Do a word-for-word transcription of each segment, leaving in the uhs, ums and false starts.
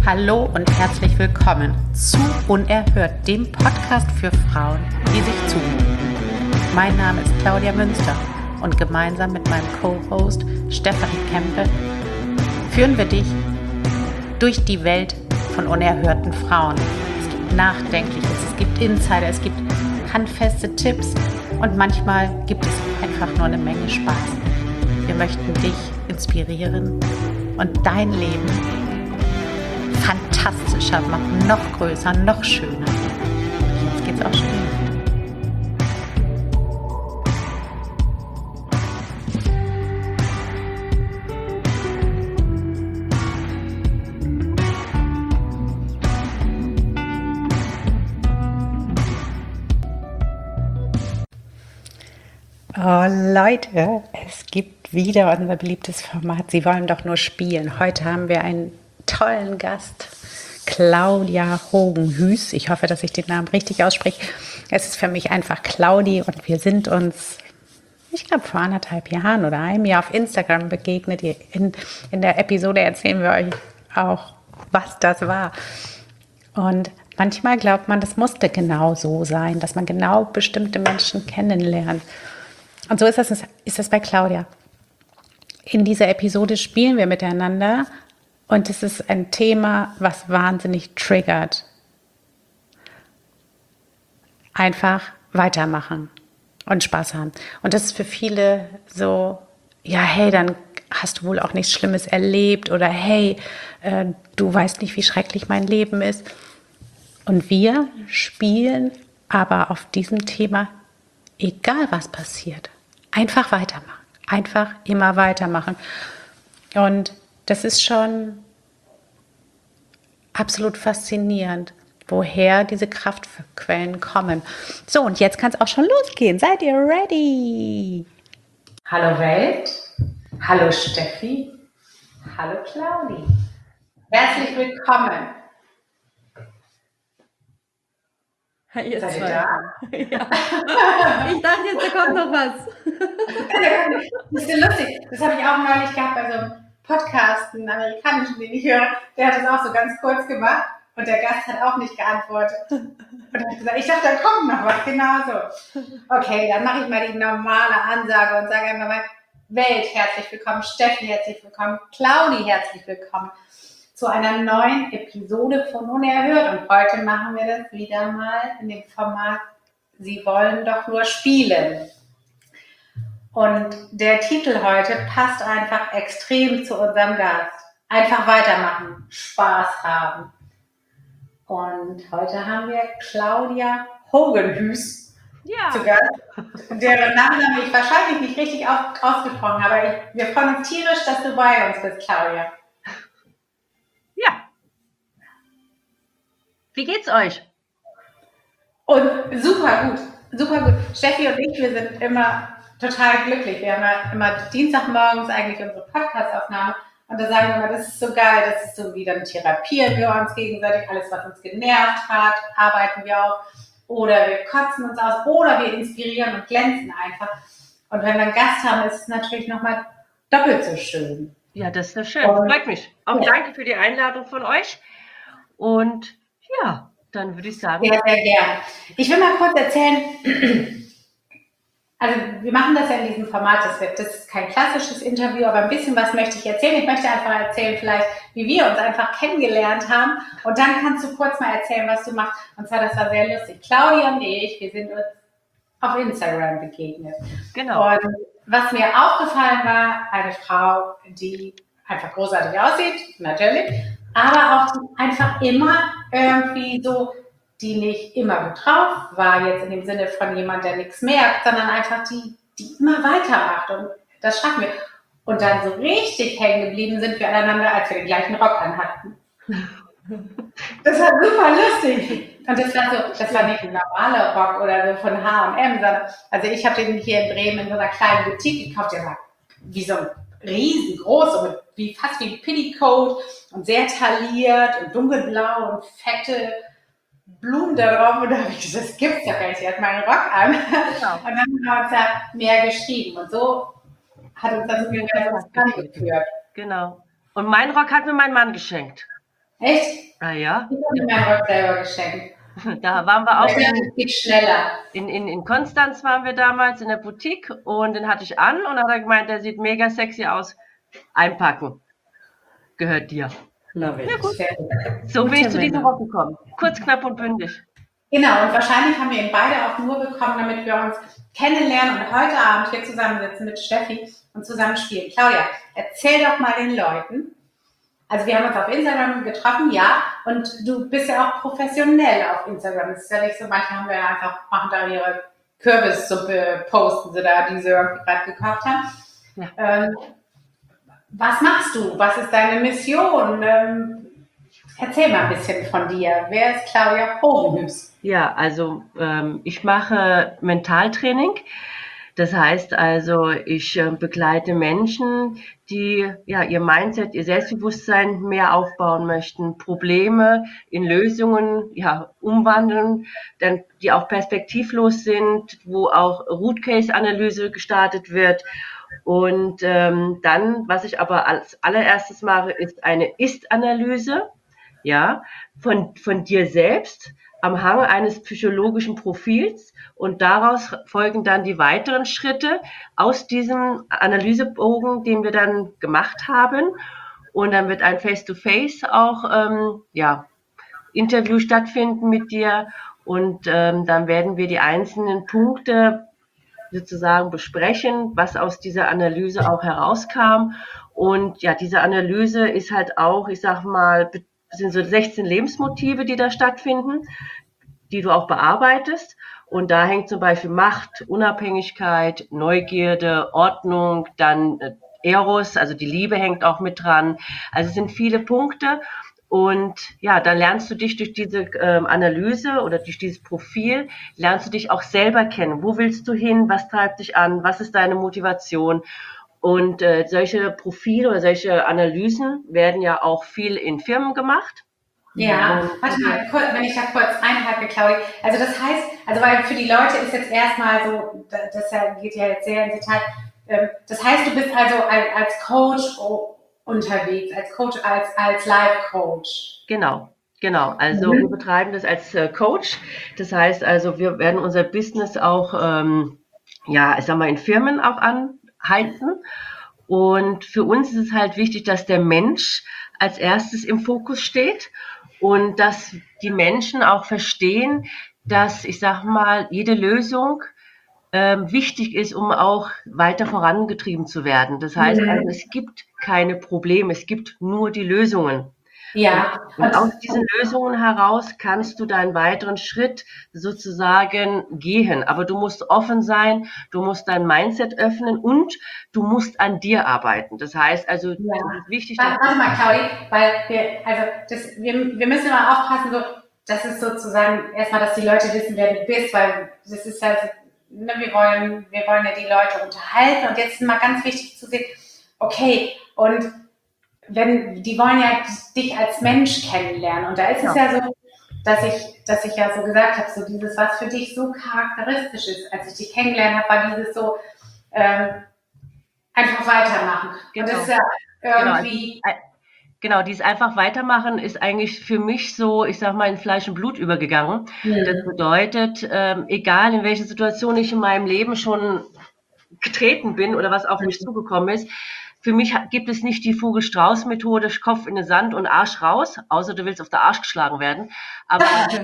Hallo und herzlich willkommen zu Unerhört, dem Podcast für Frauen, die sich zumuten. Mein Name ist Claudia Münster und gemeinsam mit meinem Co-Host Stefanie Kempe führen wir dich durch die Welt von unerhörten Frauen. Es gibt Nachdenkliches, es gibt Insider, es gibt handfeste Tipps und manchmal gibt es einfach nur eine Menge Spaß. Wir möchten dich inspirieren und dein Leben fantastischer machen, noch größer, noch schöner. Jetzt geht's auch schon. Oh Leute, es gibt wieder unser beliebtes Format. Sie wollen doch nur spielen. Heute haben wir einen tollen Gast, Claudia Hogenhues. Ich hoffe, dass ich den Namen richtig ausspreche. Es ist für mich einfach Claudi und wir sind uns, ich glaube, vor anderthalb Jahren oder einem Jahr auf Instagram begegnet. In, in der Episode erzählen wir euch auch, was das war. Und manchmal glaubt man, das musste genau so sein, dass man genau bestimmte Menschen kennenlernt. Und so ist das, ist das bei Claudia. In dieser Episode spielen wir miteinander und es ist ein Thema, was wahnsinnig triggert. Einfach weitermachen und Spaß haben. Und das ist für viele so, ja, hey, dann hast du wohl auch nichts Schlimmes erlebt oder hey, äh, du weißt nicht, wie schrecklich mein Leben ist. Und wir spielen aber auf diesem Thema, egal was passiert, einfach weitermachen. Einfach immer weitermachen. Und das ist schon absolut faszinierend, woher diese Kraftquellen kommen. So, und jetzt kann es auch schon losgehen. Seid ihr ready? Hallo Welt. Hallo Steffi. Hallo Claudi. Herzlich willkommen. Ihr Seid ihr zwei. da? Ja. Ich dachte jetzt, da kommt noch was. Das ist ja lustig. Das habe ich auch neulich gehabt bei so einem Podcast, einen amerikanischen, den ich höre. Der hat das auch so ganz kurz gemacht und der Gast hat auch nicht geantwortet. Und ich habe gesagt, ich dachte, da kommt noch was. Genau so. Okay, dann mache ich mal die normale Ansage und sage einfach mal, Welt, herzlich willkommen. Steffi, herzlich willkommen. Claudi, herzlich willkommen zu einer neuen Episode von Unerhört. Und heute machen wir das wieder mal in dem Format Sie wollen doch nur spielen. Und der Titel heute passt einfach extrem zu unserem Gast. Einfach weitermachen, Spaß haben. Und heute haben wir Claudia Hogenhues Ja. zu Gast, deren Nachname ich wahrscheinlich nicht richtig aus- ausgesprochen habe. Aber ich, wir freuen uns tierisch, dass du bei uns bist, Claudia. Ja. Wie geht's euch? Und super gut, super gut. Steffi und ich, wir sind immer total glücklich. Wir haben ja immer Dienstagmorgens eigentlich unsere Podcast-Aufnahme und da sagen wir immer, das ist so geil, das ist so wie dann therapieren wir uns gegenseitig, alles was uns genervt hat, arbeiten wir auch oder wir kotzen uns aus oder wir inspirieren und glänzen einfach. Und wenn wir einen Gast haben, ist es natürlich nochmal doppelt so schön. Ja, das ist ja schön. Und- Freut mich. Auch Ja. danke für die Einladung von euch. Und ja, dann würde ich sagen, Sehr, sehr gern. Ich will mal kurz erzählen, also wir machen das ja in diesem Format, das, wird, das ist kein klassisches Interview, aber ein bisschen was möchte ich erzählen. Ich möchte einfach erzählen vielleicht, wie wir uns einfach kennengelernt haben und dann kannst du kurz mal erzählen, was du machst. Und zwar, das war sehr lustig. Claudia und ich, wir sind uns auf Instagram begegnet. genau. Und was mir aufgefallen war, eine Frau, die einfach großartig aussieht, natürlich, aber auch einfach immer irgendwie so, die nicht immer gut drauf war, jetzt in dem Sinne von jemand, der nichts merkt, sondern einfach die, die immer weitermacht. Und das schaffen wir. Und dann so richtig hängen geblieben sind wir aneinander, als wir den gleichen Rock anhatten. Das war super lustig. Und das war so, das war nicht ein normaler Rock oder so von H und M, sondern, also ich habe den hier in Bremen in so einer kleinen Boutique gekauft, der war wie so ein riesengroß, und wie, fast wie ein Petticoat und sehr tailliert und dunkelblau und fette Blumen da drauf. Und da habe ich gesagt, das gibt's ja gar nicht, die hat meinen Rock an. Genau. Und dann haben wir uns ja mehr geschrieben und so hat uns das Universum angeführt. Genau. Und meinen Rock hat mir mein Mann geschenkt. Echt? Ah ja, Ich habe mir meinen Rock selber geschenkt. da waren wir auch Ich glaube, in, es geht schneller. in, in, in Konstanz waren wir damals in der Boutique und den hatte ich an und dann hat er gemeint, der sieht mega sexy aus. Einpacken. Gehört dir. Love Ja it. gut, Sehr gut. so bin ich Gute zu diesem Männer. Rock gekommen. Kurz, knapp und bündig. Genau, und wahrscheinlich haben wir ihn beide auch nur bekommen, damit wir uns kennenlernen und heute Abend hier zusammensitzen mit Steffi und zusammen spielen. Claudia, erzähl doch mal den Leuten. Also wir haben uns auf Instagram getroffen, ja, und du bist ja auch professionell auf Instagram. Es ist ja nicht so, manche haben ja einfach, machen da ihre Kürbissuppe, posten sie da, die sie irgendwie gerade gekauft haben. Ja. Ähm, was machst du? Was ist deine Mission? Ähm, erzähl mal ein bisschen von dir. Wer ist Claudia Hogenhüß? Ja, also ähm, ich mache Mentaltraining. Das heißt also, ich äh, begleite Menschen, die ja ihr Mindset, ihr Selbstbewusstsein mehr aufbauen möchten, Probleme in Lösungen ja umwandeln, dann die auch perspektivlos sind, wo auch Root Case Analyse gestartet wird. Und ähm, dann, was ich aber als allererstes mache, ist eine Ist-Analyse, ja, von von dir selbst am Hang eines psychologischen Profils und daraus folgen dann die weiteren Schritte aus diesem Analysebogen, den wir dann gemacht haben. Und dann wird ein Face-to-Face auch ähm, ja, Interview stattfinden mit dir und ähm, dann werden wir die einzelnen Punkte sozusagen besprechen, was aus dieser Analyse auch herauskam. Und ja, diese Analyse ist halt auch, ich sag mal, sind so sechzehn Lebensmotive, die da stattfinden, die du auch bearbeitest. Und da hängt zum Beispiel Macht, Unabhängigkeit, Neugierde, Ordnung, dann äh, Eros, also die Liebe hängt auch mit dran. Also es sind viele Punkte. Und ja, dann lernst du dich durch diese ähm, Analyse oder durch dieses Profil, lernst du dich auch selber kennen. Wo willst du hin? Was treibt dich an? Was ist deine Motivation? Und äh, solche Profile oder solche Analysen werden ja auch viel in Firmen gemacht. Ja, Und warte mal, kurz, wenn ich da kurz einhake, Claudia. Also das heißt, also weil für die Leute ist jetzt erstmal so, das geht ja jetzt sehr ins Detail. ähm, Das heißt, du bist also als als Coach o- unterwegs, als Coach, als, als Life-Coach. Genau, genau. Also wir betreiben das als äh, Coach. Das heißt also, wir werden unser Business auch, ähm, ja, ich sag mal, in Firmen auch anhalten. Und für uns ist es halt wichtig, dass der Mensch als erstes im Fokus steht und dass die Menschen auch verstehen, dass, ich sag mal, jede Lösung ähm, wichtig ist, um auch weiter vorangetrieben zu werden. Das heißt also, Mhm. es gibt keine Probleme, es gibt nur die Lösungen. Ja, Und und aus diesen Lösungen heraus kannst du deinen weiteren Schritt sozusagen gehen. Aber du musst offen sein, du musst dein Mindset öffnen und du musst an dir arbeiten. Das heißt also, ja. es ist wichtig, dass Warte, warte mal, Claudi, weil wir, also das, wir, wir müssen immer aufpassen, so, das ist sozusagen erstmal, dass die Leute wissen, wer du bist, weil das ist ja, so, ne, wir wollen, wir wollen ja die Leute unterhalten und jetzt ist mal ganz wichtig zu sehen, okay, und wenn, die wollen ja dich als Mensch kennenlernen und da ist es ja, ja so, dass ich, dass ich ja so gesagt habe, so dieses, was für dich so charakteristisch ist, als ich dich kennengelernt habe, war dieses so, ähm, einfach weitermachen. Und das genau, ist ja genau. Also, irgendwie, äh, genau, dieses einfach weitermachen ist eigentlich für mich so, ich sag mal, in Fleisch und Blut übergegangen. Das hm. bedeutet, ähm, egal in welche Situation ich in meinem Leben schon getreten bin oder was auf mich zugekommen ist. Für mich gibt es nicht die Vogel-Strauß-Methode, Kopf in den Sand und Arsch raus, außer du willst auf der Arsch geschlagen werden. Aber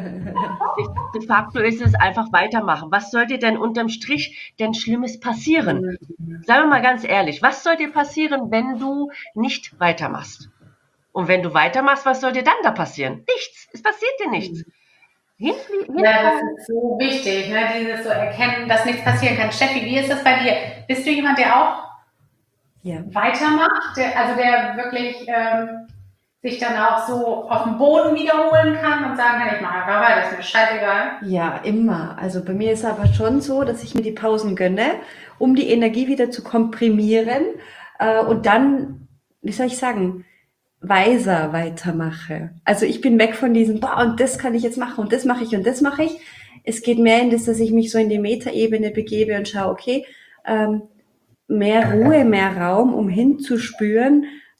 de facto ist es einfach weitermachen. Was soll dir denn unterm Strich denn Schlimmes passieren? Sagen wir mal ganz ehrlich, was soll dir passieren, wenn du nicht weitermachst? Und wenn du weitermachst, was soll dir dann da passieren? Nichts. Es passiert dir nichts. Hinflie Ja, das hinfallen. ist so wichtig, ne? Dieses so erkennen, dass nichts passieren kann. Steffi, wie ist das bei dir? Bist du jemand, der auch Ja. weitermacht, der, also der wirklich ähm, sich dann auch so auf dem Boden wiederholen kann und sagen kann, ich mache einfach weiter, ist mir scheißegal. Ja, immer. Also bei mir ist aber schon so, dass ich mir die Pausen gönne, um die Energie wieder zu komprimieren äh, und dann, wie soll ich sagen, weiser weitermache. Also ich bin weg von diesem, boah, und das kann ich jetzt machen und das mache ich und das mache ich. Es geht mehr in das, dass ich mich so in die Metaebene begebe und schaue, okay, ähm, mehr Ruhe, mehr Raum, um hinzuspüren,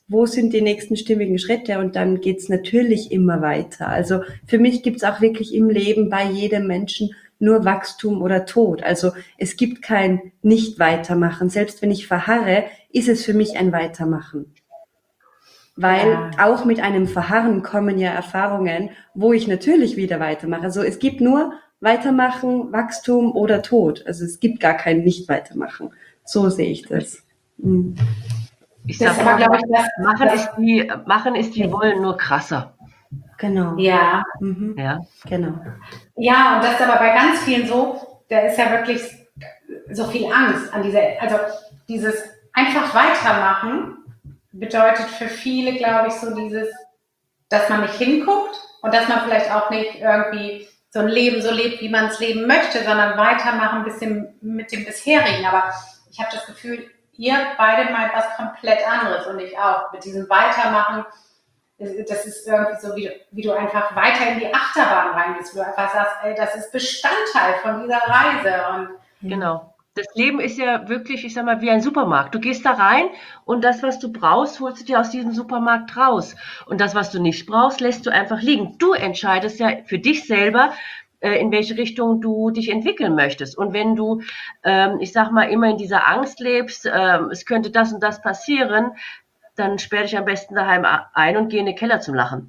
wo sind die nächsten stimmigen Schritte und dann geht's natürlich immer weiter. Also für mich gibt's auch wirklich im Leben bei jedem Menschen nur Wachstum oder Tod. Also es gibt kein Nicht-Weitermachen. Selbst wenn ich verharre, ist es für mich ein Weitermachen. Weil Ja. auch mit einem Verharren kommen ja Erfahrungen, wo ich natürlich wieder weitermache. Also es gibt nur Weitermachen, Wachstum oder Tod. Also es gibt gar kein Nicht-Weitermachen. So sehe ich das. Mhm. Ich Das sag ist aber, mal, glaube ich, das, machen das ist wie, machen ist wie wollen, nur krasser. Genau. ja. Mhm. Ja. Genau. Ja, und das ist aber bei ganz vielen so, da ist ja wirklich so viel Angst an dieser, also dieses einfach weitermachen bedeutet für viele, glaube ich, so dieses, dass man nicht hinguckt und dass man vielleicht auch nicht irgendwie so ein Leben so lebt, wie man es leben möchte, sondern weitermachen ein bisschen mit dem bisherigen. Aber ich habe das Gefühl, ihr beide meint was komplett anderes und ich auch. Mit diesem Weitermachen, das ist irgendwie so, wie, wie du einfach weiter in die Achterbahn reingehst, wo du einfach sagst, ey, das ist Bestandteil von dieser Reise. Und Genau. Das Leben ist ja wirklich, ich sag mal, wie ein Supermarkt. Du gehst da rein und das, was du brauchst, holst du dir aus diesem Supermarkt raus. Und das, was du nicht brauchst, lässt du einfach liegen. Du entscheidest ja für dich selber, äh, in welche Richtung du dich entwickeln möchtest. Und wenn du, ähm, ich sag mal, immer in dieser Angst lebst, ähm, es könnte das und das passieren, dann sperr dich am besten daheim ein und geh in den Keller zum Lachen.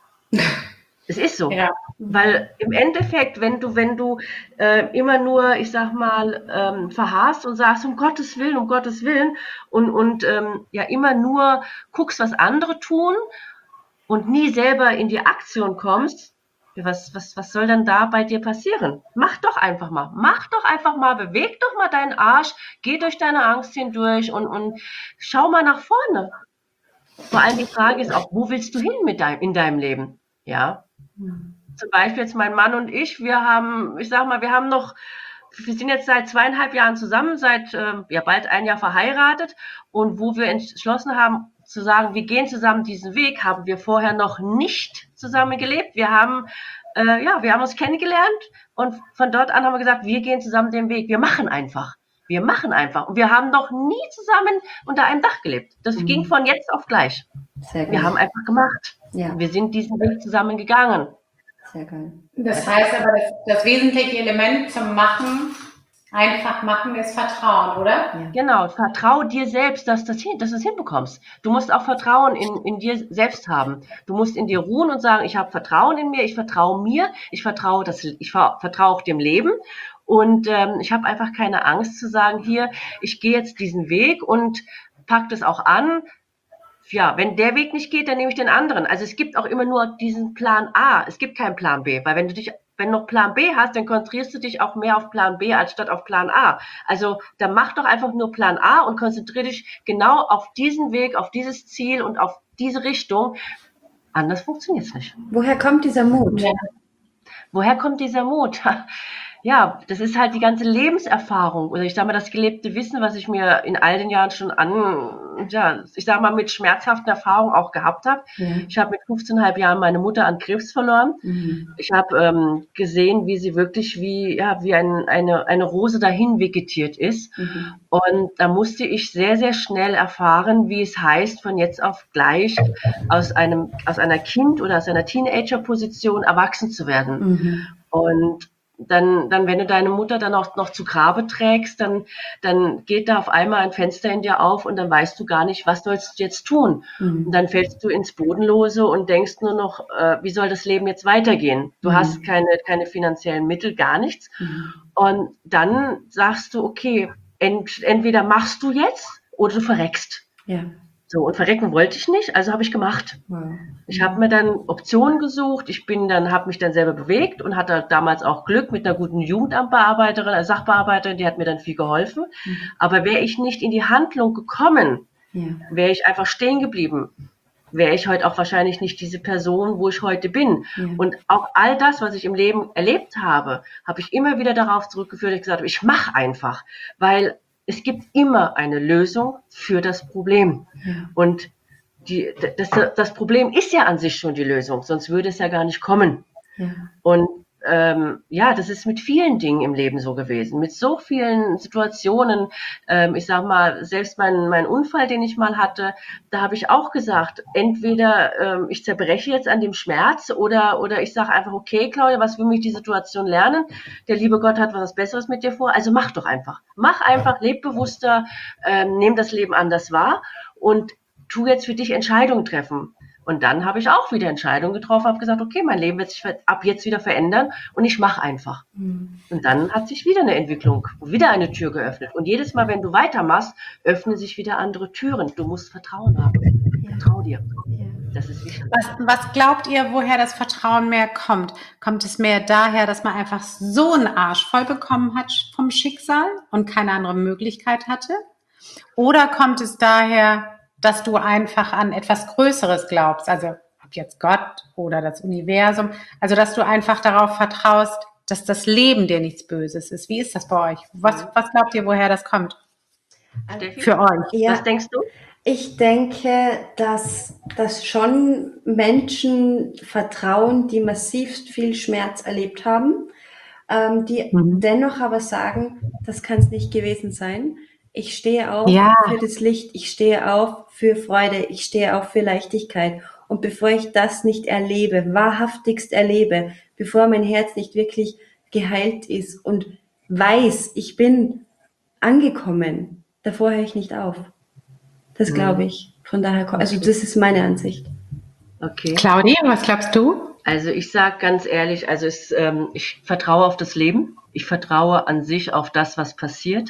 Es ist so. ja, Weil im Endeffekt, wenn du, wenn du äh, immer nur, ich sag mal, ähm, verharrst und sagst, um Gottes Willen, um Gottes Willen und, und ähm, ja immer nur guckst, was andere tun und nie selber in die Aktion kommst, ja, was, was, was soll dann da bei dir passieren? Mach doch einfach mal, mach doch einfach mal, beweg doch mal deinen Arsch, geh durch deine Angst hindurch und, und schau mal nach vorne. Vor allem die Frage ist auch, wo willst du hin mit deinem, in deinem Leben? Ja. Zum Beispiel jetzt mein Mann und ich, wir haben, ich sag mal, wir haben noch, wir sind jetzt seit zweieinhalb Jahren zusammen, seit ähm, ja bald ein Jahr verheiratet und wo wir entschlossen haben zu sagen, wir gehen zusammen diesen Weg, haben wir vorher noch nicht zusammen gelebt. Wir haben, äh, ja, wir haben uns kennengelernt und von dort an haben wir gesagt, wir gehen zusammen den Weg, wir machen einfach. Wir machen einfach. Und wir haben noch nie zusammen unter einem Dach gelebt. Das Mhm. ging von jetzt auf gleich. Sehr geil. Wir haben einfach gemacht. Ja. Wir sind diesen Weg zusammen gegangen. Sehr geil. das heißt aber, das, das wesentliche Element zum Machen, einfach machen, ist Vertrauen, oder? Ja. Genau, vertrau dir selbst, dass, das hin, dass du es hinbekommst. Du musst auch Vertrauen in, in dir selbst haben. Du musst in dir ruhen und sagen, ich habe Vertrauen in mir, ich vertraue mir, ich vertraue das, ich vertraue auch dem Leben. Und ähm, ich habe einfach keine Angst zu sagen, hier, ich gehe jetzt diesen Weg und pack das auch an. Ja, wenn der Weg nicht geht, dann nehme ich den anderen. Also es gibt auch immer nur diesen Plan A. Es gibt keinen Plan B, weil wenn du dich, wenn du noch Plan B hast, dann konzentrierst du dich auch mehr auf Plan B als statt auf Plan A. Also dann mach doch einfach nur Plan A und konzentriere dich genau auf diesen Weg, auf dieses Ziel und auf diese Richtung. Anders funktioniert es nicht. Woher kommt dieser Mut? Ja. Woher kommt dieser Mut? Ja, das ist halt die ganze Lebenserfahrung oder ich sage mal das gelebte Wissen, was ich mir in all den Jahren schon an, ja, ich sage mal mit schmerzhaften Erfahrungen auch gehabt habe. Ja. Ich habe mit fünfzehn Komma fünf Jahren meine Mutter an Krebs verloren. Mhm. Ich habe ähm, gesehen, wie sie wirklich wie ja wie ein, eine eine Rose dahin vegetiert ist. Mhm. Und da musste ich sehr sehr schnell erfahren, wie es heißt, von jetzt auf gleich aus einem aus einer Kind oder aus einer Teenager-Position erwachsen zu werden. Mhm. Und dann, dann, wenn du deine Mutter dann auch noch zu Grabe trägst, dann, dann geht da auf einmal ein Fenster in dir auf und dann weißt du gar nicht, was sollst du jetzt tun? Mhm. Und dann fällst du ins Bodenlose und denkst nur noch, äh, wie soll das Leben jetzt weitergehen? Du Mhm. hast keine, keine finanziellen Mittel, gar nichts. Mhm. Und dann sagst du, okay, ent, entweder machst du jetzt oder du verreckst. Ja. So, und verrecken wollte ich nicht, also habe ich gemacht. Wow. Ich habe mir dann Optionen gesucht. Ich bin dann, habe mich dann selber bewegt und hatte damals auch Glück mit einer guten Jugendamtbearbeiterin, äh, Sachbearbeiterin, die hat mir dann viel geholfen. Mhm. Aber wäre ich nicht in die Handlung gekommen, Ja. wäre ich einfach stehen geblieben, wäre ich heute auch wahrscheinlich nicht diese Person, wo ich heute bin. Ja. Und auch all das, was ich im Leben erlebt habe, habe ich immer wieder darauf zurückgeführt, dass ich gesagt habe, ich mache einfach, weil es gibt immer eine Lösung für das Problem. Ja. Und die, das, das Problem ist ja an sich schon die Lösung, sonst würde es ja gar nicht kommen. Ja. Und ähm, ja, das ist mit vielen Dingen im Leben so gewesen, mit so vielen Situationen. Ähm, ich sag mal, selbst mein, mein Unfall, den ich mal hatte, da habe ich auch gesagt, entweder ähm, ich zerbreche jetzt an dem Schmerz oder, oder ich sage einfach, okay, Claudia, was will mich die Situation lernen? Der liebe Gott hat was Besseres mit dir vor, also mach doch einfach. Mach einfach, leb bewusster, ähm, nimm das Leben anders wahr und tu jetzt für dich Entscheidungen treffen. Und dann habe ich auch wieder Entscheidungen getroffen, habe gesagt, okay, mein Leben wird sich ab jetzt wieder verändern und ich mache einfach. Mhm. Und dann hat sich wieder eine Entwicklung, wieder eine Tür geöffnet. Und jedes Mal, wenn du weitermachst, öffnen sich wieder andere Türen. Du musst Vertrauen haben. Ja. Vertrau dir. Ja. Das ist wichtig. Was, was glaubt ihr, woher das Vertrauen mehr kommt? Kommt es mehr daher, dass man einfach so einen Arsch voll bekommen hat vom Schicksal und keine andere Möglichkeit hatte? Oder kommt es daher, dass du einfach an etwas Größeres glaubst, also ob jetzt Gott oder das Universum, also dass du einfach darauf vertraust, dass das Leben dir nichts Böses ist. Wie ist das bei euch? Was, was glaubt ihr, woher das kommt? Steffi? Für euch? Ja, Was denkst du? Ich denke, dass, dass schon Menschen vertrauen, die massivst viel Schmerz erlebt haben, ähm, die mhm. dennoch aber sagen, das kann es nicht gewesen sein. Ich stehe auf ja. für das Licht, ich stehe auf für Freude, ich stehe auf für Leichtigkeit. Und bevor ich das nicht erlebe, wahrhaftigst erlebe, bevor mein Herz nicht wirklich geheilt ist und weiß, ich bin angekommen, davor höre ich nicht auf. Das glaube ich. Von daher, also das ist meine Ansicht. Okay. Claudia, was glaubst du? Also ich sage ganz ehrlich, also es, ähm, ich vertraue auf das Leben. Ich vertraue an sich auf das, was passiert.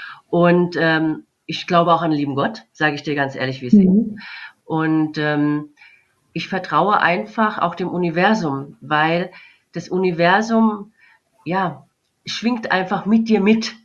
Und ähm, ich glaube auch an den lieben Gott, sage ich dir ganz ehrlich, wie es mhm. ist. Und ähm, ich vertraue einfach auch dem Universum, weil das Universum, ja, schwingt einfach mit dir mit.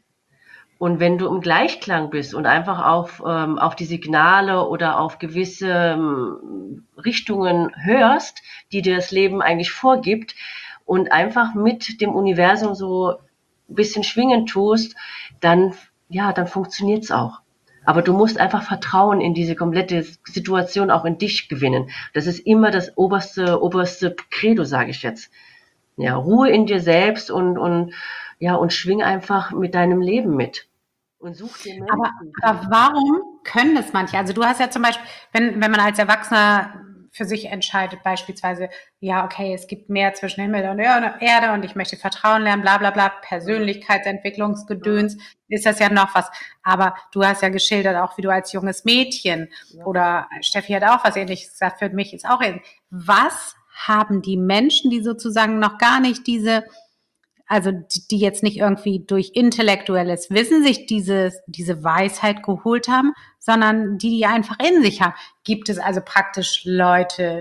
Und wenn du im Gleichklang bist und einfach auf, ähm, auf die Signale oder auf gewisse ähm, Richtungen hörst, die dir das Leben eigentlich vorgibt und einfach mit dem Universum so ein bisschen schwingen tust, dann, ja, dann funktioniert's auch. Aber du musst einfach Vertrauen in diese komplette Situation auch in dich gewinnen. Das ist immer das oberste, oberste Credo, sage ich jetzt. Ja, Ruhe in dir selbst und, und, ja, und schwing einfach mit deinem Leben mit. Und such dir Menschen. Aber, aber warum können es manche? Also du hast ja zum Beispiel, wenn, wenn man als Erwachsener für sich entscheidet, beispielsweise, ja, okay, es gibt mehr zwischen Himmel und Erde und ich möchte Vertrauen lernen, bla bla bla, Persönlichkeitsentwicklungsgedöns, ja. ist das ja noch was. Aber du hast ja geschildert, auch wie du als junges Mädchen, ja. oder Steffi hat auch was Ähnliches gesagt, für mich ist auch ähnlich. Was haben die Menschen, die sozusagen noch gar nicht diese, also die, die jetzt nicht irgendwie durch intellektuelles Wissen sich diese, diese Weisheit geholt haben, sondern die, die einfach in sich haben. Gibt es also praktisch Leute,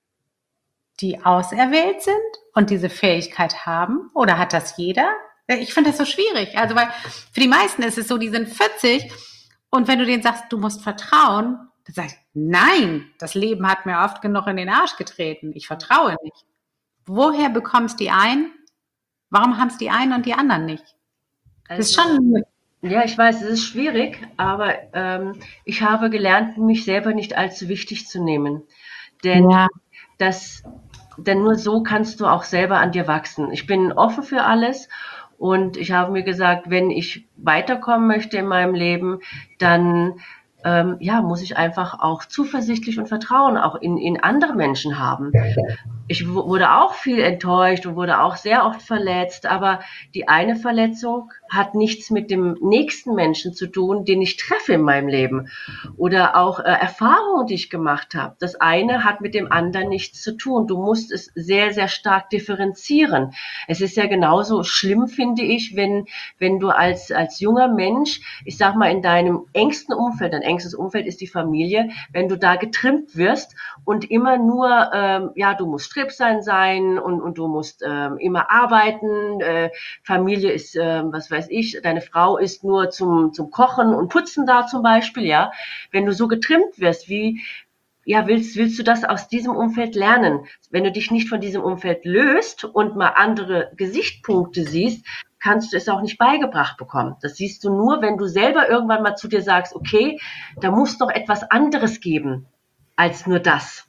die auserwählt sind und diese Fähigkeit haben? Oder hat das jeder? Ich finde das so schwierig. Also, weil für die meisten ist es so, die sind vierzig und wenn du denen sagst, du musst vertrauen, dann sag ich, nein, das Leben hat mir oft genug in den Arsch getreten. Ich vertraue nicht. Woher bekommst die ein? Warum haben es die einen und die anderen nicht? Das ist schon. Ja, ich weiß, es ist schwierig, aber ähm, ich habe gelernt, mich selber nicht allzu wichtig zu nehmen. Denn, ja. das, denn nur so kannst du auch selber an dir wachsen. Ich bin offen für alles und ich habe mir gesagt, wenn ich weiterkommen möchte in meinem Leben, dann ähm, ja, muss ich einfach auch zuversichtlich und Vertrauen auch in, in andere Menschen haben. Ich wurde auch viel enttäuscht und wurde auch sehr oft verletzt, aber die eine Verletzung hat nichts mit dem nächsten Menschen zu tun, den ich treffe in meinem Leben. Oder auch äh, Erfahrungen, die ich gemacht habe. Das eine hat mit dem anderen nichts zu tun. Du musst es sehr, sehr stark differenzieren. Es ist ja genauso schlimm, finde ich, wenn, wenn du als, als junger Mensch, ich sag mal, in deinem engsten Umfeld, dein engstes Umfeld ist die Familie, wenn du da getrimmt wirst und immer nur, ähm, ja, du musst Strippsein sein und, und du musst ähm, immer arbeiten, äh, Familie ist, äh, was weiß ich, deine Frau ist nur zum, zum Kochen und Putzen da zum Beispiel, ja. Wenn du so getrimmt wirst, wie, ja, willst, willst du das aus diesem Umfeld lernen? Wenn du dich nicht von diesem Umfeld löst und mal andere Gesichtspunkte siehst, kannst du es auch nicht beigebracht bekommen. Das siehst du nur, wenn du selber irgendwann mal zu dir sagst, okay, da muss doch etwas anderes geben als nur das.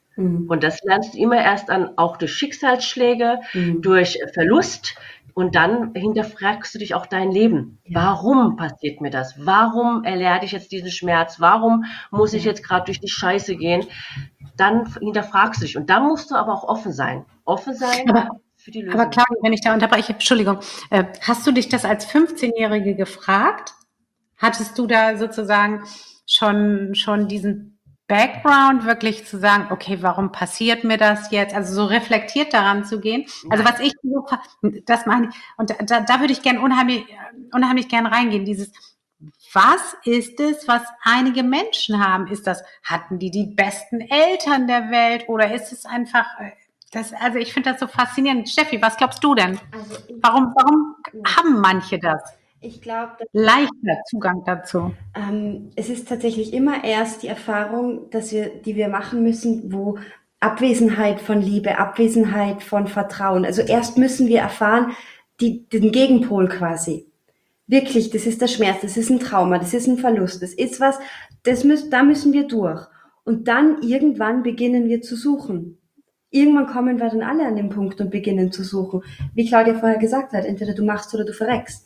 Mhm. Und das lernst du immer erst an, auch durch Schicksalsschläge, Mhm. durch Verlust. Und dann hinterfragst du dich auch dein Leben. Ja. Warum passiert mir das? Warum erlerne ich jetzt diesen Schmerz? Warum muss ich Ja. jetzt gerade durch die Scheiße gehen? Dann hinterfragst du dich. Und dann musst du aber auch offen sein. Offen sein Aber, für die aber Lösung. Claudia, wenn ich da unterbreche, Entschuldigung, äh, hast du dich das als fünfzehnjährige gefragt? Hattest du da sozusagen schon, schon diesen Background wirklich zu sagen, okay, warum passiert mir das jetzt? Also so reflektiert daran zu gehen. Also Nein. was ich, so ver- das meine ich, und da, da würde ich gern unheimlich, unheimlich gern reingehen, dieses, was ist es, was einige Menschen haben? Ist das, hatten die die besten Eltern der Welt oder ist es einfach, äh, das, also ich finde das so faszinierend. Steffi, was glaubst du denn? Also ich, Warum, warum ja. haben manche das? ich glaube, Leichter Zugang dazu. Ähm, es ist tatsächlich immer erst die Erfahrung, dass wir, die wir machen müssen, wo Abwesenheit von Liebe, Abwesenheit von Vertrauen. Also erst müssen wir erfahren, die, den Gegenpol quasi. Wirklich, das ist der Schmerz, das ist ein Trauma, das ist ein Verlust, das ist was, das müssen, da müssen wir durch. Und dann irgendwann beginnen wir zu suchen. Irgendwann kommen wir dann alle an den Punkt und beginnen zu suchen. Wie Claudia vorher gesagt hat, entweder du machst oder du verreckst.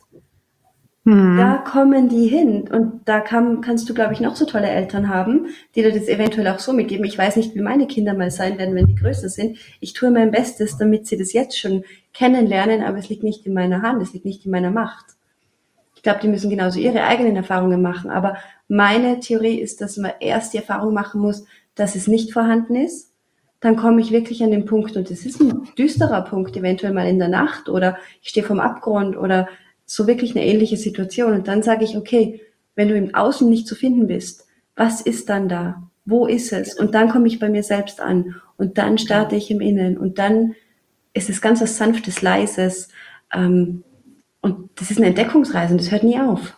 Mhm. Da kommen die hin und da kann, kannst du, glaube ich, noch so tolle Eltern haben, die dir das eventuell auch so mitgeben. Ich weiß nicht, wie meine Kinder mal sein werden, wenn die größer sind. Ich tue mein Bestes, damit sie das jetzt schon kennenlernen, aber es liegt nicht in meiner Hand, es liegt nicht in meiner Macht. Ich glaube, die müssen genauso ihre eigenen Erfahrungen machen, aber meine Theorie ist, dass man erst die Erfahrung machen muss, dass es nicht vorhanden ist. Dann komme ich wirklich an den Punkt, und es ist ein düsterer Punkt, eventuell mal in der Nacht oder ich stehe vorm Abgrund oder so wirklich eine ähnliche Situation. Und dann sage ich, okay, wenn du im Außen nicht zu finden bist, was ist dann da? Wo ist es? Und dann komme ich bei mir selbst an und dann starte ich im Innen und dann ist es ganz was Sanftes, Leises. Ähm, und das ist eine Entdeckungsreise und das hört nie auf.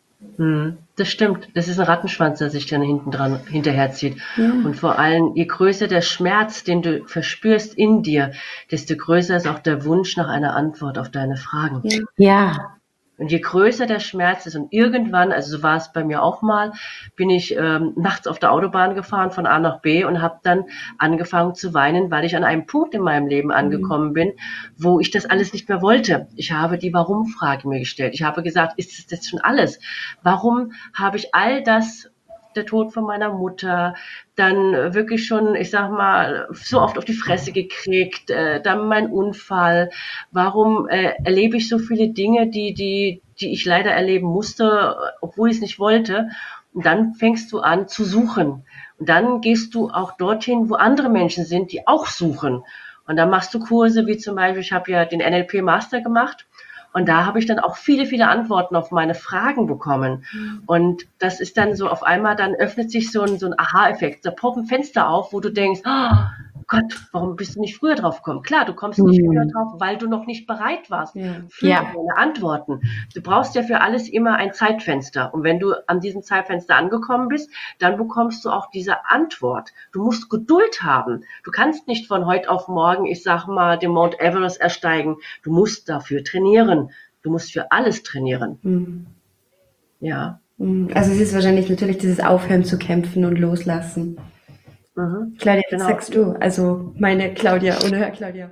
Hm, das stimmt. Das ist ein Rattenschwanz, der sich dann hinten dran hinterherzieht. Ja. Und vor allem, je größer der Schmerz, den du verspürst in dir, desto größer ist auch der Wunsch nach einer Antwort auf deine Fragen. Ja. Ja. Und je größer der Schmerz ist und irgendwann, also so war es bei mir auch mal, bin ich ähm, nachts auf der Autobahn gefahren von A nach B und habe dann angefangen zu weinen, weil ich an einem Punkt in meinem Leben angekommen bin, wo ich das alles nicht mehr wollte. Ich habe die Warum-Frage mir gestellt. Ich habe gesagt, ist das, das schon alles? Warum habe ich all das, der Tod von meiner Mutter, dann wirklich schon, ich sag mal, so oft auf die Fresse gekriegt, äh, dann mein Unfall. Warum äh, erlebe ich so viele Dinge, die, die, die ich leider erleben musste, obwohl ich es nicht wollte? Und dann fängst du an zu suchen. Und dann gehst du auch dorthin, wo andere Menschen sind, die auch suchen. Und dann machst du Kurse, wie zum Beispiel, ich habe ja den N L P Master gemacht. Und da habe ich dann auch viele, viele Antworten auf meine Fragen bekommen. Und das ist dann so, auf einmal dann öffnet sich so ein, so ein Aha-Effekt. Da poppt ein Fenster auf, wo du denkst, oh Gott, warum bist du nicht früher drauf gekommen? Klar, du kommst nicht früher drauf, weil du noch nicht bereit warst Ja. für Ja. deine Antworten. Du brauchst ja für alles immer ein Zeitfenster. Und wenn du an diesem Zeitfenster angekommen bist, dann bekommst du auch diese Antwort. Du musst Geduld haben. Du kannst nicht von heute auf morgen, ich sag mal, den Mount Everest ersteigen. Du musst dafür trainieren. Du musst für alles trainieren. Mhm. Ja. Also es ist wahrscheinlich natürlich dieses Aufhören zu kämpfen und loslassen. Mhm. Claudia, was Genau. sagst du? Also meine Claudia ohne Herr Claudia.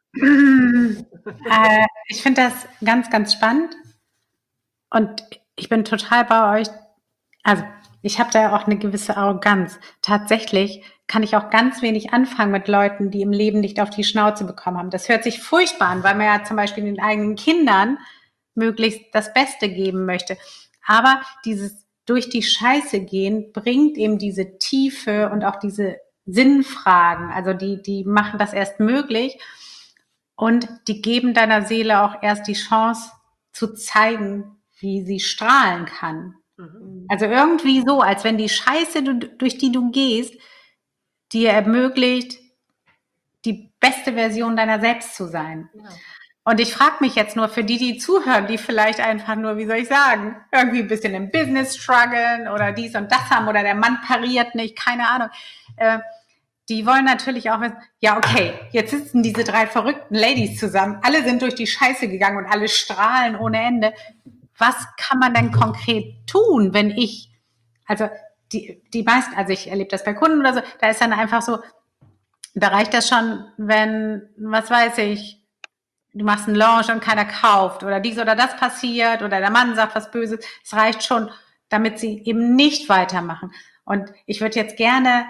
äh, ich finde das ganz, ganz spannend und ich bin total bei euch. Also ich habe da auch eine gewisse Arroganz. Tatsächlich kann ich auch ganz wenig anfangen mit Leuten, die im Leben nicht auf die Schnauze bekommen haben. Das hört sich furchtbar an, weil man ja zum Beispiel den eigenen Kindern möglichst das Beste geben möchte. Aber dieses durch die Scheiße gehen bringt eben diese Tiefe und auch diese Sinnfragen. Also die, die machen das erst möglich und die geben deiner Seele auch erst die Chance zu zeigen, wie sie strahlen kann. Mhm. Also irgendwie so, als wenn die Scheiße, durch die du gehst, dir ermöglicht, die beste Version deiner selbst zu sein. Ja. Und ich frage mich jetzt nur für die, die zuhören, die vielleicht einfach nur, wie soll ich sagen, irgendwie ein bisschen im Business strugglen oder dies und das haben oder der Mann pariert nicht, keine Ahnung. Äh, die wollen natürlich auch wissen, ja okay, jetzt sitzen diese drei verrückten Ladies zusammen, alle sind durch die Scheiße gegangen und alle strahlen ohne Ende. Was kann man denn konkret tun, wenn ich, also die, die meisten, also ich erlebe das bei Kunden oder so, da ist dann einfach so, Da reicht das schon, wenn, was weiß ich, du machst einen Launch und keiner kauft oder dies oder das passiert oder der Mann sagt was Böses. Es reicht schon, damit sie eben nicht weitermachen. Und ich würde jetzt gerne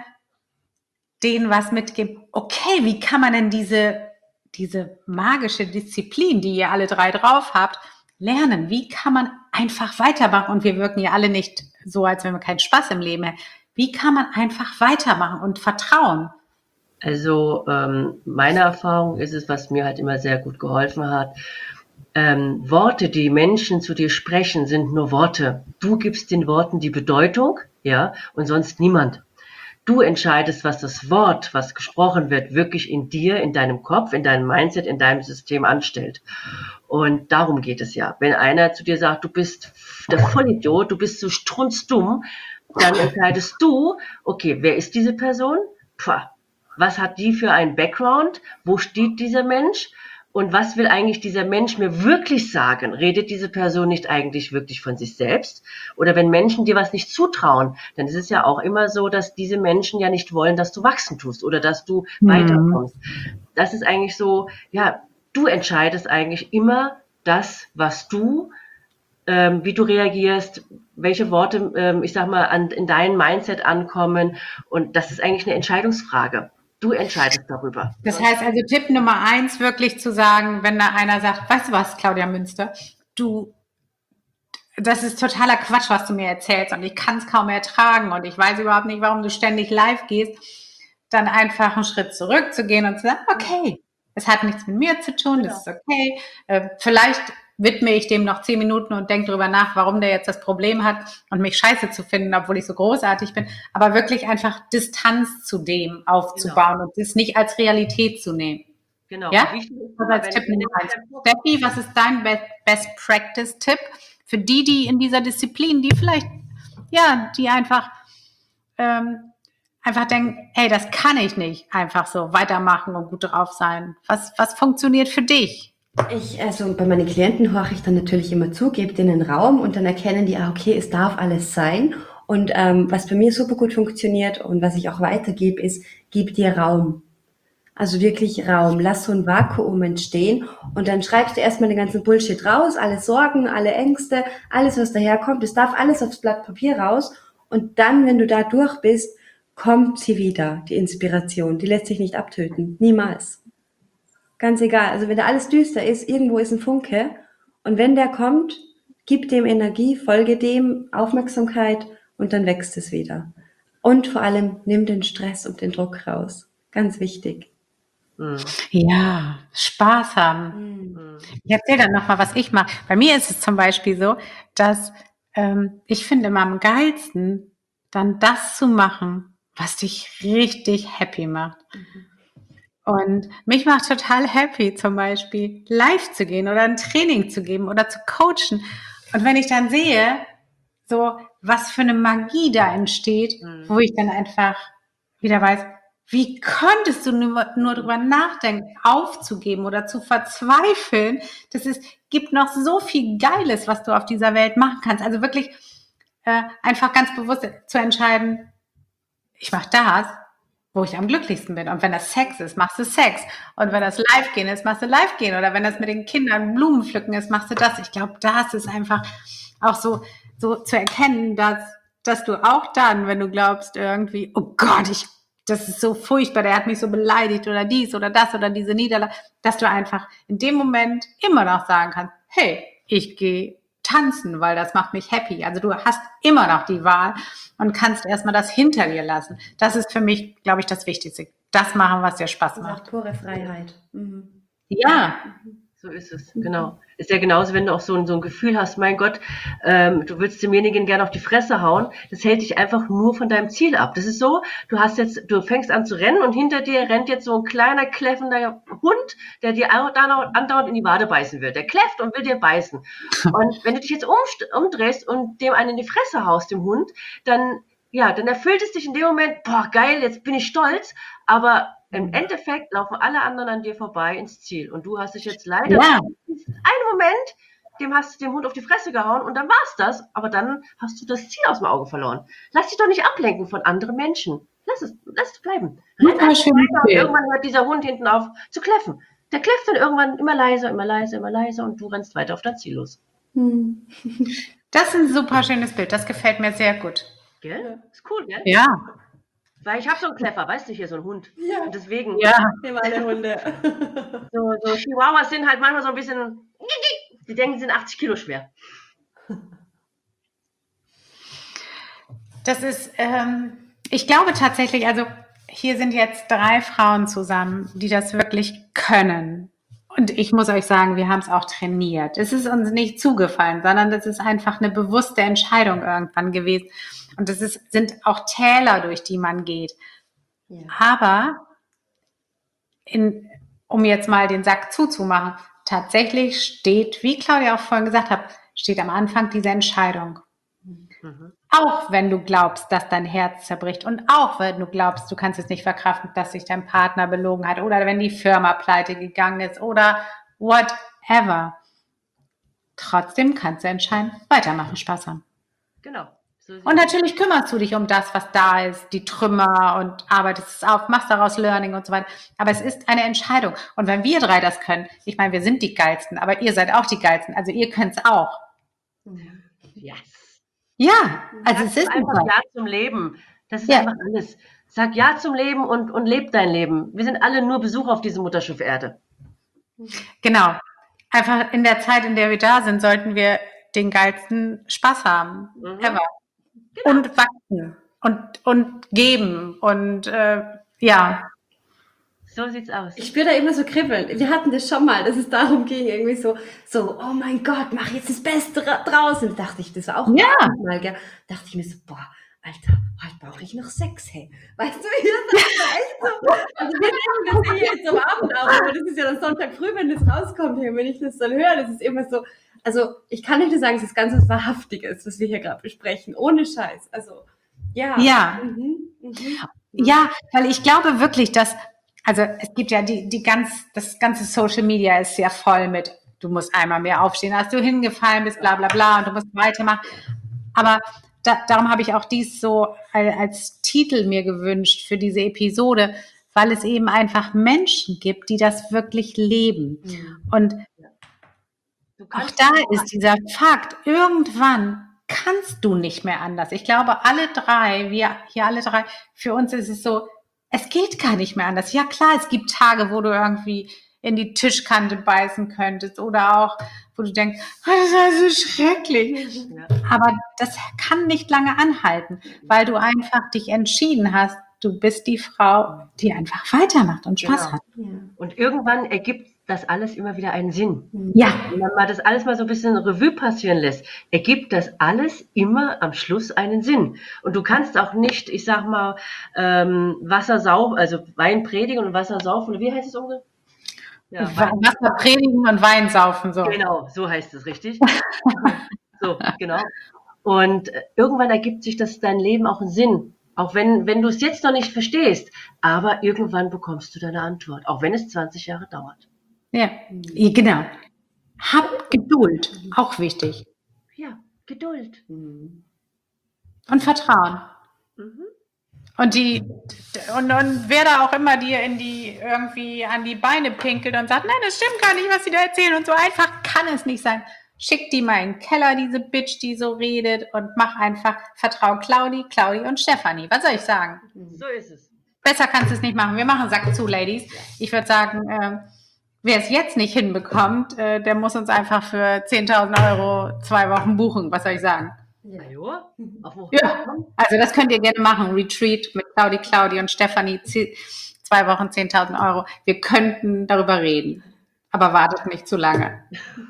denen was mitgeben. Okay, wie kann man denn diese, diese magische Disziplin, die ihr alle drei drauf habt, lernen? Wie kann man einfach weitermachen? Und wir wirken ja alle nicht so, als wenn wir keinen Spaß im Leben hätten. Wie kann man einfach weitermachen und vertrauen? Also ähm, meine Erfahrung ist es, was mir halt immer sehr gut geholfen hat. Ähm, Worte, die Menschen zu dir sprechen, sind nur Worte. Du gibst den Worten die Bedeutung, ja, und sonst niemand. Du entscheidest, was das Wort, was gesprochen wird, wirklich in dir, in deinem Kopf, in deinem Mindset, in deinem System anstellt. Und darum geht es ja. Wenn einer zu dir sagt, du bist der Vollidiot, du bist so strunzdumm, dann entscheidest du, okay, wer ist diese Person? Pah, was hat die für einen Background? Wo steht dieser Mensch? Und was will eigentlich dieser Mensch mir wirklich sagen? Redet diese Person nicht eigentlich wirklich von sich selbst? Oder wenn Menschen dir was nicht zutrauen, dann ist es ja auch immer so, dass diese Menschen ja nicht wollen, dass du wachsen tust oder dass du Mhm. weiterkommst. Das ist eigentlich so, ja, du entscheidest eigentlich immer das, was du, ähm, wie du reagierst, welche Worte, ähm, ich sag mal, an, in dein Mindset ankommen. Und das ist eigentlich eine Entscheidungsfrage. Du entscheidest darüber. Das heißt also, Tipp Nummer eins, wirklich zu sagen, wenn da einer sagt, weißt du was, Claudia Münster, du, das ist totaler Quatsch, was du mir erzählst und ich kann es kaum ertragen und ich weiß überhaupt nicht, warum du ständig live gehst, dann einfach einen Schritt zurückzugehen und zu sagen, okay, es hat nichts mit mir zu tun, das ist okay, äh, vielleicht widme ich dem noch zehn Minuten und denke darüber nach, warum der jetzt das Problem hat und mich scheiße zu finden, obwohl ich so großartig bin, aber wirklich einfach Distanz zu dem aufzubauen genau. und das nicht als Realität zu nehmen. Genau. Ja? Das als Tipp Nummer eins. Steffi, was ist dein Best Practice Tipp für die, die in dieser Disziplin, die vielleicht, ja, die einfach, ähm, einfach denken, hey, das kann ich nicht einfach so weitermachen und gut drauf sein. Was, was funktioniert für dich? Ich, also bei meinen Klienten horche ich dann natürlich immer zu, gebe denen Raum und dann erkennen die, ah, okay, es darf alles sein. Und ähm, was bei mir super gut funktioniert und was ich auch weitergebe, ist, gib dir Raum. Also wirklich Raum. Lass so ein Vakuum entstehen und dann schreibst du erstmal den ganzen Bullshit raus, alle Sorgen, alle Ängste, alles, was daherkommt. Es darf alles aufs Blatt Papier raus und dann, wenn du da durch bist, kommt sie wieder, die Inspiration. Die lässt sich nicht abtöten. Niemals. Ganz egal. Also wenn da alles düster ist, irgendwo ist ein Funke. Und wenn der kommt, gib dem Energie, folge dem Aufmerksamkeit und dann wächst es wieder. Und vor allem, nimm den Stress und den Druck raus. Ganz wichtig. Ja, Spaß haben. Mhm. Ich erzähle dann nochmal, was ich mache. Bei mir ist es zum Beispiel so, dass ähm, ich finde immer am geilsten, dann das zu machen, was dich richtig happy macht. Mhm. Und mich macht total happy, zum Beispiel live zu gehen oder ein Training zu geben oder zu coachen. Und wenn ich dann sehe, so was für eine Magie da entsteht, mhm. wo ich dann einfach wieder weiß, wie konntest du nur, nur drüber nachdenken, aufzugeben oder zu verzweifeln? Das ist, gibt noch so viel Geiles, was du auf dieser Welt machen kannst. Also wirklich äh, einfach ganz bewusst zu entscheiden, ich mache das, wo ich am glücklichsten bin. Und wenn das Sex ist, machst du Sex. Und wenn das Live-Gehen ist, machst du Live-Gehen. Oder wenn das mit den Kindern Blumen pflücken ist, machst du das. Ich glaube, das ist einfach auch so, so zu erkennen, dass, dass du auch dann, wenn du glaubst irgendwie, oh Gott, ich, das ist so furchtbar, der hat mich so beleidigt oder dies oder das oder diese Niederlage, dass du einfach in dem Moment immer noch sagen kannst, hey, ich gehe tanzen, weil das macht mich happy. Also du hast immer noch die Wahl und kannst erstmal das hinter dir lassen. Das ist für mich, glaube ich, das Wichtigste. Das machen, was dir Spaß macht. Das ist pure Freiheit. Mhm. Ja. So ist es, genau. Ist ja genauso, wenn du auch so ein, so ein Gefühl hast, mein Gott, ähm, du willst demjenigen gerne auf die Fresse hauen, das hält dich einfach nur von deinem Ziel ab. Das ist so, du hast jetzt, du fängst an zu rennen und hinter dir rennt jetzt so ein kleiner, kläffender Hund, der dir andauernd in die Wade beißen will. Der kläfft und will dir beißen. Und wenn du dich jetzt umdrehst und dem einen in die Fresse haust, dem Hund, dann, ja, dann erfüllt es dich in dem Moment, boah, geil, jetzt bin ich stolz, aber im Endeffekt laufen alle anderen an dir vorbei ins Ziel. Und du hast dich jetzt leider ja. einen Moment, dem hast du dem Hund auf die Fresse gehauen und dann war's das. Aber dann hast du das Ziel aus dem Auge verloren. Lass dich doch nicht ablenken von anderen Menschen. Lass es, lass es bleiben. Renn Super einfach schönes weiter und Bild. irgendwann hört dieser Hund hinten auf zu kläffen. Der kläfft dann irgendwann immer leiser, immer leiser, immer leiser und du rennst weiter auf dein Ziel los. Hm. Das ist ein super schönes Bild. Das gefällt mir sehr gut. Gell? Ist cool, gell? Ja. Weil ich habe so einen Kläffer, weißt du, hier so einen Hund. Ja. Und deswegen, Ja. Nehmen alle Hunde. so, so Chihuahuas sind halt manchmal so ein bisschen, die denken, sie sind achtzig Kilo schwer. Das ist, ähm, ich glaube tatsächlich, also hier sind jetzt drei Frauen zusammen, die das wirklich können. Und ich muss euch sagen, wir haben es auch trainiert. Es ist uns nicht zugefallen, sondern das ist einfach eine bewusste Entscheidung irgendwann gewesen. Und das ist, sind auch Täler, durch die man geht. Ja. Aber, in, um jetzt mal den Sack zuzumachen, tatsächlich steht, wie Claudia auch vorhin gesagt hat, steht am Anfang diese Entscheidung. Mhm. Auch wenn du glaubst, dass dein Herz zerbricht und auch wenn du glaubst, du kannst es nicht verkraften, dass sich dein Partner belogen hat oder wenn die Firma pleite gegangen ist oder whatever. Trotzdem kannst du entscheiden, weitermachen, Spaß haben. Genau. So sieht's Und natürlich kümmerst du dich um das, was da ist, die Trümmer und arbeitest es auf, machst daraus Learning und so weiter. Aber es ist eine Entscheidung. Und wenn wir drei das können, ich meine, wir sind die Geilsten, aber ihr seid auch die Geilsten, also ihr könnt es auch. Yes. Ja, also Sag es ist einfach super. Ja zum Leben. Das ist Ja. einfach alles. Sag Ja zum Leben und, und leb dein Leben. Wir sind alle nur Besuch auf diesem Mutterschiff Erde. Genau. Einfach in der Zeit, in der wir da sind, sollten wir den geilsten Spaß haben. Mhm. Ever. Und wachsen. Und, und geben. Und äh, ja. So sieht's aus. Ich spüre da immer so Kribbeln. Wir hatten das schon mal, dass es darum ging, irgendwie so, so, oh mein Gott, mach jetzt das Beste ra- draus. Und dachte ich, das war auch Ja. mal, gell? Dachte ich mir so, boah, Alter, heute brauche ich noch Sex, hey. Weißt du, hier ist das echt so. Also wir nehmen das hier jetzt am Abend auf, aber das ist ja dann Sonntag früh, wenn das rauskommt, hey, wenn ich das dann höre, das ist immer so, also ich kann nicht nur sagen, es ist ganz was Wahrhaftiges, was wir hier gerade besprechen, ohne Scheiß. Also, ja. Ja. Mhm, mhm. Ja, weil ich glaube wirklich, dass, also es gibt ja die, die ganz, das ganze Social Media ist ja voll mit, du musst einmal mehr aufstehen, als du hingefallen bist, bla bla bla, und du musst weitermachen. Aber da, darum habe ich auch dies so als, als Titel mir gewünscht für diese Episode, weil es eben einfach Menschen gibt, die das wirklich leben. Mhm. Und Du auch kannst da ist dieser Fakt, irgendwann kannst du nicht mehr anders. Ich glaube, alle drei, wir hier alle drei, für uns ist es so, es geht gar nicht mehr anders. Ja klar, es gibt Tage, wo du irgendwie in die Tischkante beißen könntest oder auch, wo du denkst, oh, das ist so schrecklich. Ja. Aber das kann nicht lange anhalten, weil du einfach dich entschieden hast, du bist die Frau, die einfach weitermacht und Spaß Genau. hat. Ja. Und irgendwann ergibt das alles immer wieder einen Sinn. Ja, Wenn man mal das alles mal so ein bisschen Revue passieren lässt, ergibt das alles immer am Schluss einen Sinn. Und du kannst auch nicht, ich sag mal, ähm, Wasser saufen, also Wein predigen und Wasser saufen, oder wie heißt es ungefähr? Ja, Wein, Wasser predigen und Wein saufen, so. genau, so heißt es, richtig? So, genau. Und äh, irgendwann ergibt sich das dein Leben auch einen Sinn. Auch wenn, wenn du es jetzt noch nicht verstehst, aber irgendwann bekommst du deine Antwort, auch wenn es zwanzig Jahre dauert. Ja, ja, genau. Hab Geduld, auch wichtig. Ja, Geduld. Mhm. Und Vertrauen. Mhm. Und die, und, und wer da auch immer dir in die, irgendwie an die Beine pinkelt und sagt, nein, das stimmt gar nicht, was sie da erzählen und so einfach kann es nicht sein. Schick die mal in den Keller, diese Bitch, die so redet und mach einfach, vertrau Claudi, Claudi und Stefanie. Was soll ich sagen? So ist es. Besser kannst du es nicht machen. Wir machen Sack zu, Ladies. Ich würde sagen, äh, wer es jetzt nicht hinbekommt, äh, der muss uns einfach für zehntausend Euro zwei Wochen buchen. Was soll ich sagen? Na ja, auf wo? Ja, also das könnt ihr gerne machen. Retreat mit Claudi, Claudi und Stefanie. z- Zwei Wochen zehntausend Euro. Wir könnten darüber reden. Aber wartet nicht zu lange.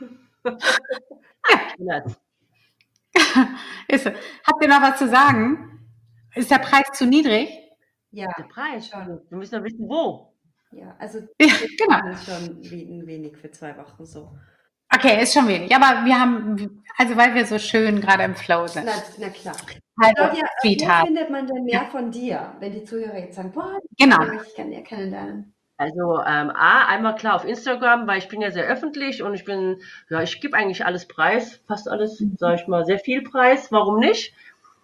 Peanuts. Ist, so. Habt ihr noch was zu sagen? Ist der Preis zu niedrig? Ja, Der Preis. schon. Wir müssen ja wissen, wo. Ja, also Ja, genau. das ist schon we- wenig für zwei Wochen so. Okay, ist schon wenig. Aber wir haben, also weil wir so schön gerade im Flow sind. Na, na klar. Also, Claudia, wo Sweetheart. findet man denn mehr von dir, wenn die Zuhörer jetzt sagen, boah, Genau. ich kann ja kennenlernen. Also ähm, A, einmal klar auf Instagram, weil ich bin ja sehr öffentlich und ich bin, ja, ich gebe eigentlich alles preis, fast alles, sage ich mal, sehr viel Preis, warum nicht?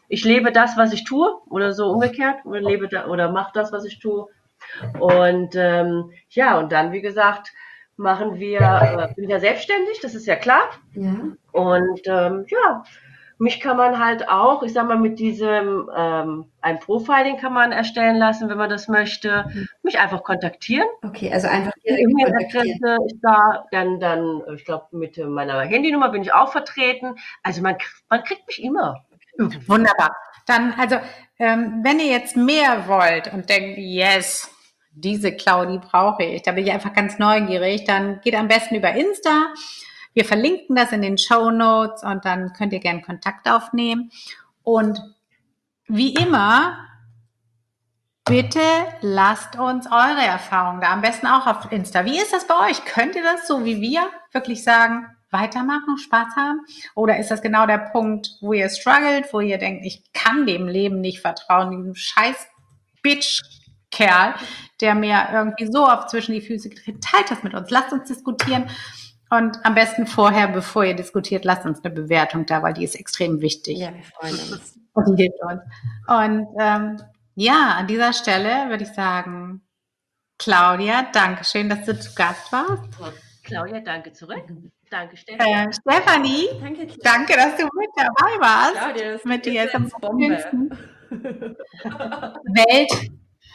ich lebe das, was ich tue, oder so umgekehrt, oder lebe da, oder mache das, was ich tue. Und ähm, ja, und dann, wie gesagt, machen wir, äh, bin ja selbstständig, das ist ja klar. Ja. Und ähm, ja, mich kann man halt auch, ich sag mal, mit diesem, ähm, ein Profiling kann man erstellen lassen, wenn man das möchte. Mich einfach kontaktieren. Okay, also einfach Die direkt kontaktieren. E-Mail-Adresse ist da, dann, dann, ich glaube, mit meiner Handynummer bin ich auch vertreten. Also man, man kriegt mich immer. Wunderbar. Dann, also, ähm, wenn ihr jetzt mehr wollt und denkt, yes, diese Claudi brauche ich, da bin ich einfach ganz neugierig, dann geht am besten über Insta. Wir verlinken das in den Shownotes und dann könnt ihr gerne Kontakt aufnehmen. Und wie immer, bitte lasst uns eure Erfahrungen da, am besten auch auf Insta. Wie ist das bei euch? Könnt ihr das so wie wir wirklich sagen, weitermachen, Spaß haben? Oder ist das genau der Punkt, wo ihr struggelt, wo ihr denkt, ich kann dem Leben nicht vertrauen, diesem scheiß Bitch-Kerl, der mir irgendwie so oft zwischen die Füße tritt? Teilt das mit uns, lasst uns diskutieren. Und am besten vorher, bevor ihr diskutiert, lasst uns eine Bewertung da, weil die ist extrem wichtig. Ja, wir freuen uns. Und die hilft uns. Und ähm, ja, an dieser Stelle würde ich sagen, Claudia, danke schön, dass du zu Gast warst. Claudia, danke zurück. Danke, Steffi. Äh, Stefanie, Danke, Claudia. danke, dass du mit dabei warst. Claudia, das mit ist dir ist am jetzt Bombe. Welt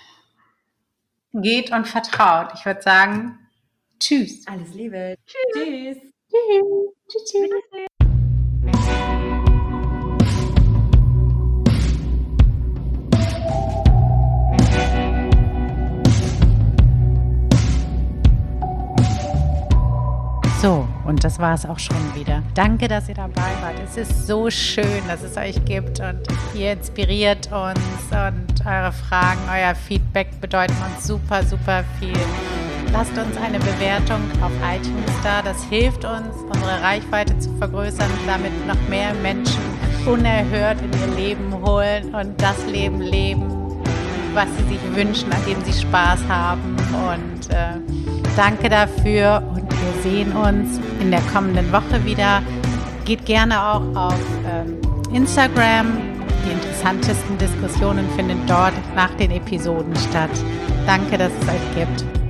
geht und vertraut. Ich würde sagen, tschüss. Alles Liebe. Tschüss. Tschüss. Tschüss. Tschüss. So, und das war es auch schon wieder. Danke, dass ihr dabei wart. Es ist so schön, dass es euch gibt und ihr inspiriert uns und eure Fragen, euer Feedback bedeuten uns super, super viel. Lasst uns eine Bewertung auf iTunes da. Das hilft uns, unsere Reichweite zu vergrößern, damit noch mehr Menschen unerhört in ihr Leben holen und das Leben leben, was sie sich wünschen, an dem sie Spaß haben. Und äh, danke dafür und wir sehen uns in der kommenden Woche wieder. Geht gerne auch auf ähm, Instagram. Die interessantesten Diskussionen finden dort nach den Episoden statt. Danke, dass es euch gibt.